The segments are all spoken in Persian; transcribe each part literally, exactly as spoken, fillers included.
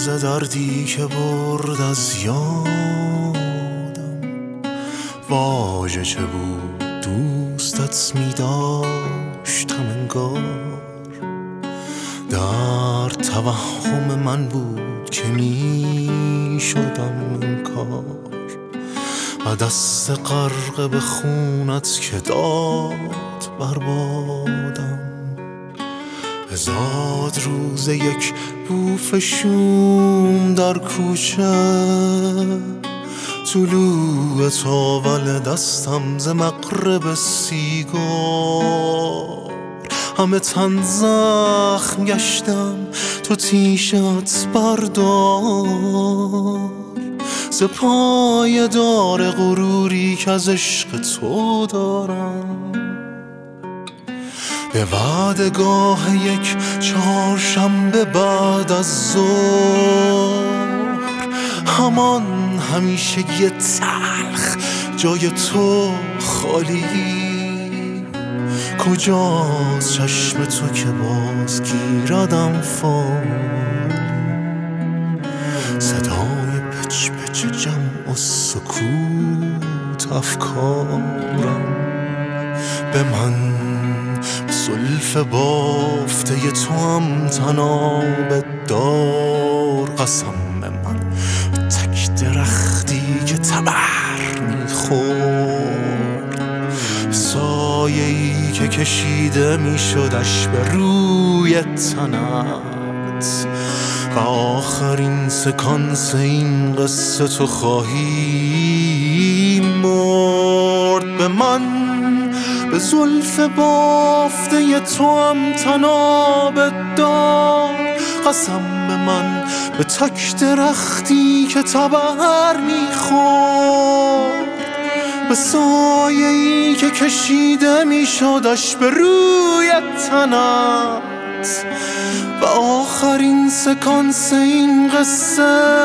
روز دردی که برد از یادم، واژه چه بود دوستت می داشتم انگار. در توهم من بود که می شدم انکار، و دست غرق به خونت که داد بربادم. هزار روز یک بوف شوم در کوچه، طلوع تاول دستم ز مغرب سیگار. همه تن زخم گشتم تو تیشت بردار، ز پای دار غروری که از عشق تو دارم. به وعدگاه یک چهارشنبه بعد از ظهر، همان همیشگی تلخ جای تو خالی. کجاست چشم تو که باز گیردم فال؟ صدای پچ پچ جمع و سکوت افکارم. به من زلف بافته تو هم تناب دار، قسم به من تک درختی که تبر میخورد. سایه‌ای که کشیده میشدش به روی تنت، و آخرین سکانس این قصه تو خواهی مرد. به من به زلف بافته تو هم تناب دار، قسم به من به تک درختی که تبر میخورد. به سایه‌ای که کشیده میشدش به روی تنت، و آخرین سکانس این قصه.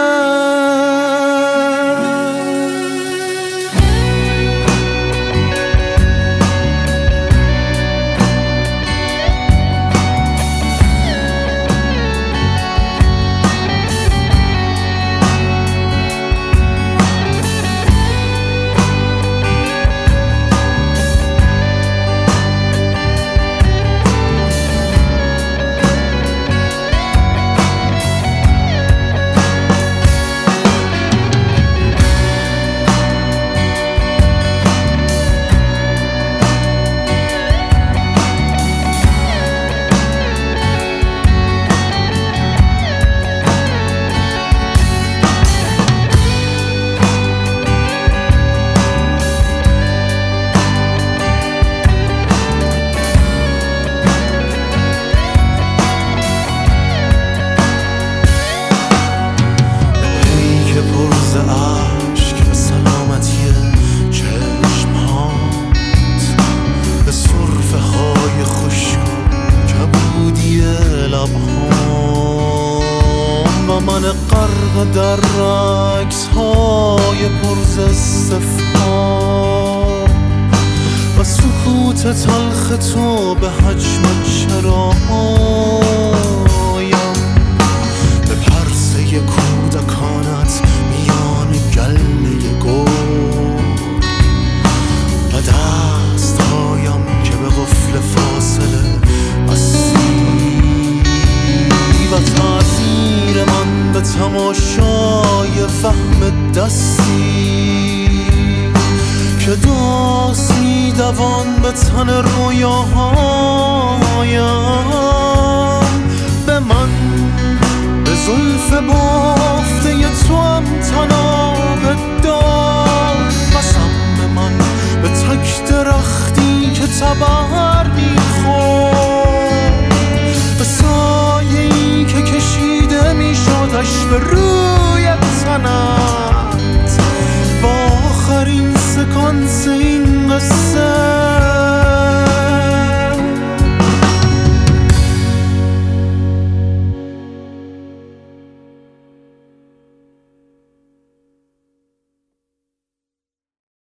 من غرق در عکس های پرز استفهام، و سکوت تلخ تو به حجم چراهایم. به پرسه کودکانت میان گله گل، و دستهایم که به قفل فاصله بستی، و تأثیر من به تماشای فهم دستی که داست میدوان به تن رویاهایم. به من به زلف بافته تو هم تناب دار، قسم به من به تک درختی که تبر میخورد. به سایه‌ای که کشیده میشدش به روی تنت، با آخرین سکانس